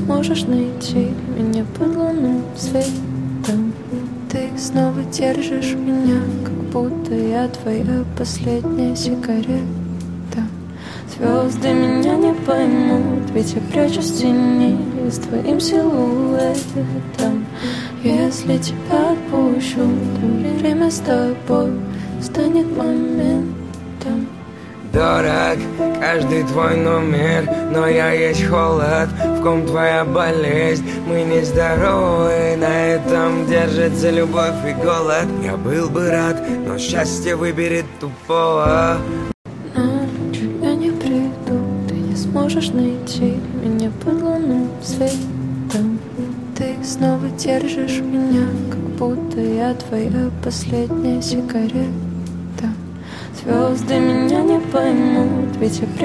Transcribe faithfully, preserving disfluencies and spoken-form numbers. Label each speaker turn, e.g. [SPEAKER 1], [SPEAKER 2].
[SPEAKER 1] сможешь найти меня под лунным светом. Ты снова держишь меня, как будто я твоя последняя сигарета. Звезды меня не поймут, ведь я прячусь в тени с твоим силуэтом. Если тебя отпущу, то время с тобой станет моментом.
[SPEAKER 2] Дорог каждый твой номер, но я есть холод, в ком твоя болезнь. Мы не здоровы, на этом держится любовь и голод. Я был бы рад, но счастье выберет тупого.
[SPEAKER 1] Ночью я не приду, ты не сможешь найти меня под лунным светом. Ты снова держишь меня, как будто я твоя последняя сигарета. Звезды меня не поймут, ведь я